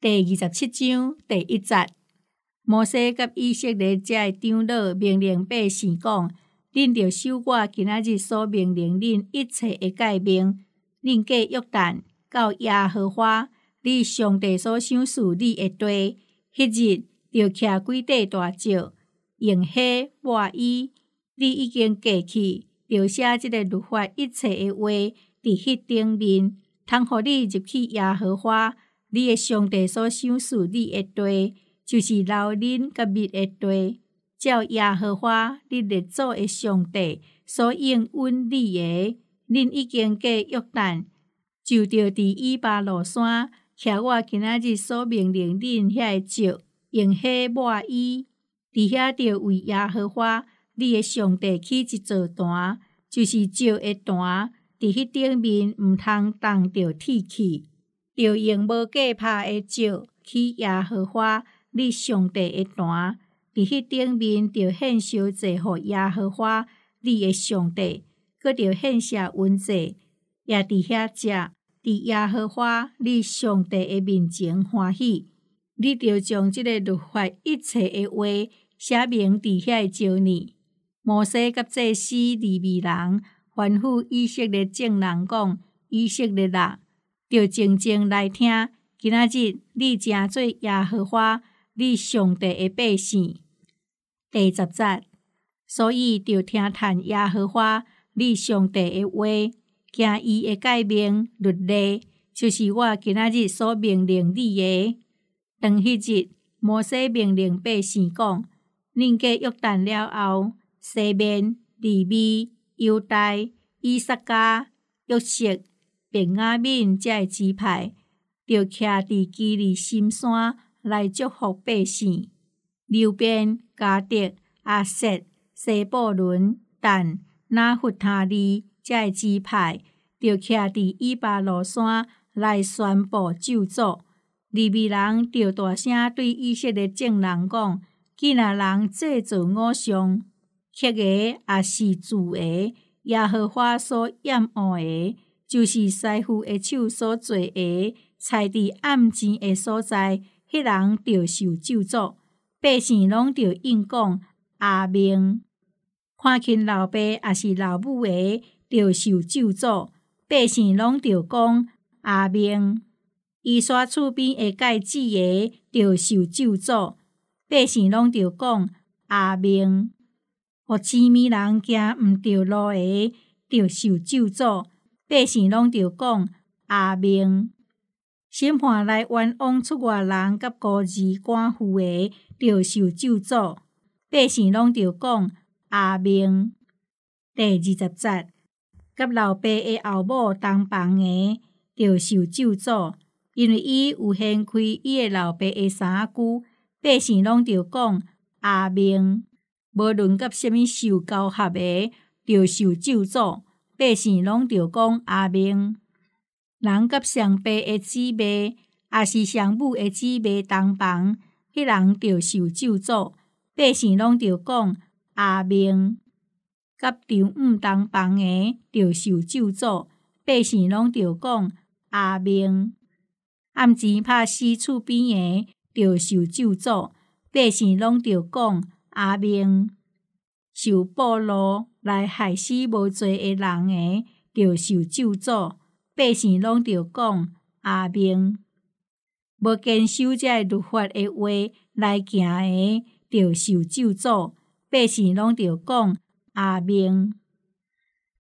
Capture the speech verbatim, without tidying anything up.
第二十七章第一節，摩西甲以色列遮的長老命令百姓講：恁着守我今仔日所命令恁一切的誡命，恁過約旦到耶和華你上帝所賞賜你的地，迄日着徛幾塊大石，用火抹伊。你已經過去，着寫即個律法一切的話佇迄頂面，通互你入去耶和華你的上帝所賞賜你的地，就是流奶甲蜜的地，照耶和華你列祖的上帝所應允你的。恁已經過約旦，就着佇以巴路山徛我今仔日所命令恁遐的石，用火抹伊。佇遐着為耶和華你的上帝起一座壇，就是石的壇，佇迄頂面毋通動着鐵器。着用無價拍的石起耶和華你上帝的壇，佇迄頂面着獻燒祭予耶和華你的上帝，閣着獻社溫祭，也佇遐食，佇耶和華你上帝的面前歡喜。你着將即個律法一切的話寫明佇遐的石呢。摩西甲祭司利未人吩咐以色列眾人講：以色列人，着靜靜來聽，今仔日你誠做耶和華你上帝的百姓。第十節，所以着聽嘆耶和華你上帝的話，行伊的誡命律例，就是我今仔日所命令你的。當迄日，摩西命令百姓講：恁過約旦了後，西面、利未、猶大、以薩迦、約瑟、便雅憫這的支派，着徛佇基利心山來祝福百姓。流便、迦得、亞設、西布倫、但、拿弗他利這的支派，着徛佇以巴路山來宣布咒詛。利未人着大聲對以色列眾人講：既若人製造偶像，刻的也是鑄的，耶和華所厭惡的，就是師傅的手所做的，踩佇暗錢的所在，迄人着受咒詛。百姓攏着應講阿們。看輕老爸也是老母的，着受咒詛。百姓攏着講阿們。伊刷厝邊會蓋子的，着受咒詛。百姓攏着講阿們。互青面人行毋着路的，着受咒詛。百姓攏着講阿們。審判來冤枉出外人甲孤兒寡婦的，着受咒詛。百姓攏着講阿們。第二十節，甲老爸的後母同房的，着受咒詛。因為伊有掀開伊的老爸的衫褲，百姓攏着講阿們。無論甲什麼受交合的，着受咒詛。百姓攏着講阿們。人甲上爸的姊妹，也是上母的姊妹同房，迄人着受咒詛。百姓攏着講阿們。甲丈母同房的，着受咒詛。百姓攏着講阿們。暗錢拍死厝邊的，着受咒詛。百姓攏着講阿們。受暴露來害死無罪的人的，着受咒詛。百姓攏着講阿們。無堅守這律法的話來行的，着受咒詛。百姓攏着講阿們。